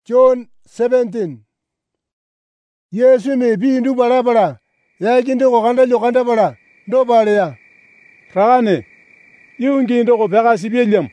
John 17. Yesu me bindu bala ya kindo kanda lo kanda bala do balea. Ragane yungi ndo ko bega sibielyam.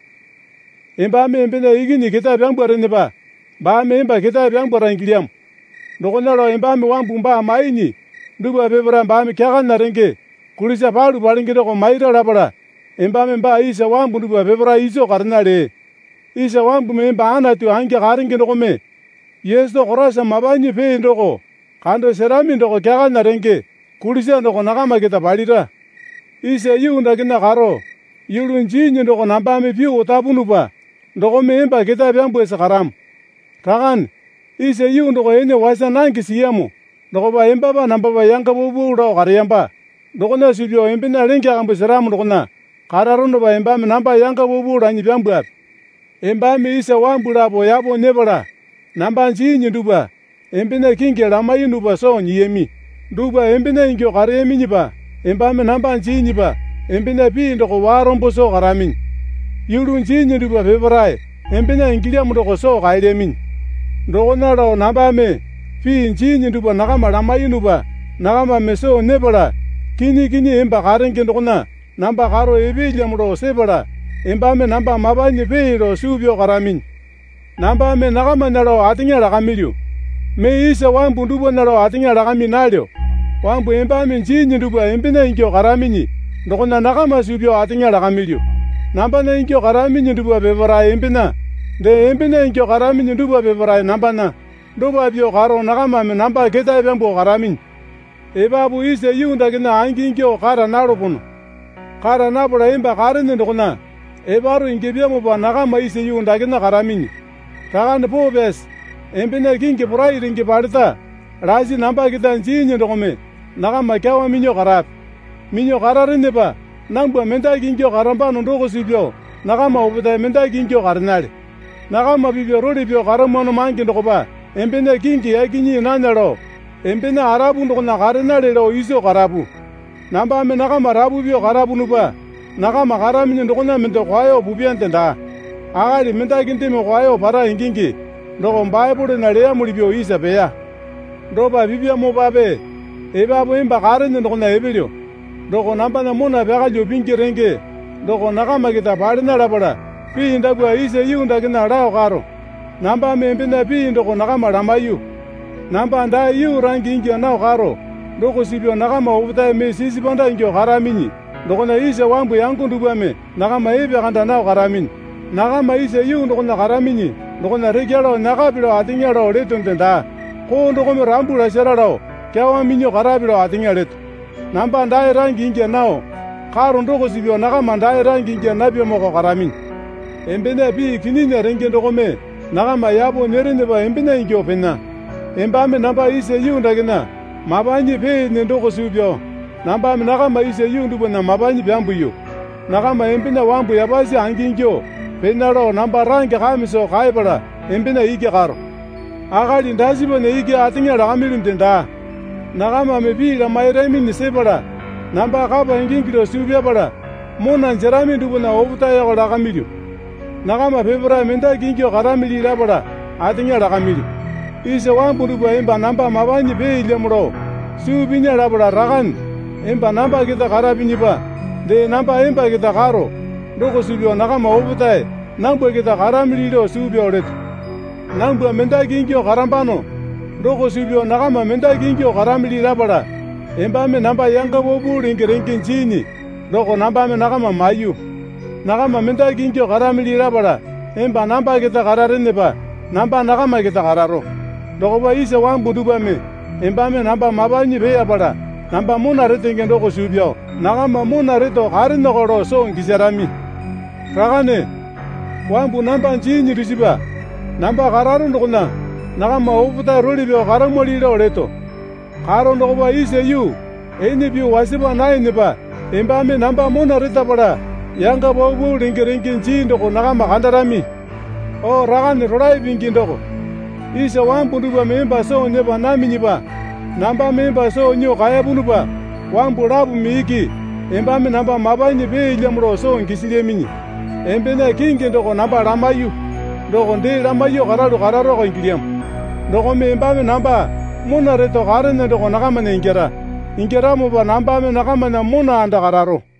Emba me mbena igini kita byambare ne ba me emba kita byambara ngiliam. Ndokona ro emba me wambumba maini nduba bebra ba me kyaga narenge kulisa balu balinge ko maira labara. Emba me ba isa wambu nduba bebra iso karnale. Isa wambu me emba ana tu hange garinge ndo me. Yesu korasa mabani pe ndoko kando serami ndoko kyaga narenge kulisa ndoko nakama kita balira. Isa yunda kina karo yulunji ndoko namba me piu tabunuba ndoko me emba kita byambu sakaram. Ragan isa yunda ko ene wasa nangi siyamo ndoko ba emba ba namba ba yanga bubu ro kariyamba ndoko na sibyo embe na lenga kambu seram ndoko na kararondo ba emba me namba yanga bubu ranyi byambu emba me isa wambura bo yabo nebara namba nji nduba embe na kinge ramayi nduba so nyemi nduba embe na ingyo karemi niba emba me namba nji niba embe na bi ndoko warombo so karamin yulu nji nduba bebrai embe na ingilia mndoko so kairemin ndoko na ro namba me fi nji nduba nakama ramayi nduba nakama meso nebara kini emba karenge ndoko na namba karo ebilia mndo sebara emba me namba mabani be ro subyo karamin namba me nakama naro atinga rakamilyo me isa wambu ndubo naro atinga rakaminalyo wambu emba me nji nduba embe na ingyo karamini ndoko na nakama subyo atinga rakamilyo namba na ingyo karamini nduba bebara embe na de embe na ingyo karamini nduba bebara namba na nduba byo karo nakama me namba keta byambo karamin ebabu isa yunda kina angi ingyo kara naro puno kara nabura emba karene ndoko na ebaru ingebyamo ba nakama isa yunda kina karamini Ragan pobes embe na kinge burai ringe barita razi namba kita nji ndoko me nakama kyawa minyo karap minyo kararene ba nangba menda kinge karamba ndoko sibyo nakama obuda menda kinge karnale nakama bibyo rodi byo karamono mangi ndoko ba embe na kinge yakinyi nanaro embe na arabu ndoko na karnale ro iso karabu namba me nakama rabu byo karabu nuba nakama karamini ndoko na mendo kwayo bubiante nda agali menda kinte me kwayo para ingingi ndoko Bible na leya mulibyo isa beya ndoba bibya mo babe ebabu emba karene ndoko na ebelyo ndoko namba na mona bega jo bingirenge ndoko nakama kita bali na labara pi ndagwa isa yunda kina rao karo namba membe na pi ndoko nakama ramayu namba nda yu rangi ingi na karo ndoko sibyo nakama obuta me sisi banda ingi karamini ndoko na isa wambu yangu ndugwa me nakama ebe kanda na karamini nakama isa yu ndoko na karamini ndoko na regialo nakabilo atingalo letondenda ko ndoko me rambula seralo kyawa minyo karabilo atingaleto namba nda rangi ingi nao karo ndoko sibyo nakama nda rangi ingi nabyo moko karamin embe na bi kinine renge ndoko me nakama yabo nerene ba embe na ingi opena emba me namba isa yu ndagina mabanyi be ne ndoko sibyo namba me nakama isa yu ndubo na mabanyi byambuyo nakama embe na wambu yabazi angingyo penaro namba rangi kamiso kaibara embe na ige karo agali ndazibo ne ige atinga rakamilundenda nakama me bi la mairemi ni sebara namba kaba ingingiro subya bara mona njerami ndubo na obuta ya rakamilyo nakama bebra menda gingyo karamili la bara atinga rakamilyo isa wambu ndubo emba namba mabanyi be ile muro subinya la bara ragan emba namba kita karabini ba de namba emba kita karo ndoko subyo nakama obuta namba kita karamili lo subyo ret namba menda gingyo karambano ndoko subyo nakama menda gingyo karamili la bara emba me namba yanga bobu ringe njini ndoko namba me nakama mayu nakama menda gingyo karamili la bara emba namba kita kararene ba namba nakama kita kararo ndoko ba isa wambu duba me emba me namba mabanyi be ya bara namba mona retenge ndoko subyo nakama mona reto karino goro so ngiserami Ragane wambu namba njini risiba namba kararo ndoko na nakama obuta rolibyo karamoli lo leto karo ndoko ba isa yu ene bi wasiba naine ba emba me namba mona reta bara yanga bobu ringe nji ndoko nakama kandarami o ragane rorai bingi ndoko isa wambu nduba memba so neba namini ba namba memba so nyo kaya bunu ba wambu rabu miki emba me namba mabanyi be ile muro so ngisile mini embe na kinge ndoko namba ramayu doko ndi lamayo karalu kararoko ingiliam. Doko me embame namba muna reto karene doko nakamane ingera. Ingera mo ba namba me nakamane muna anda kararo.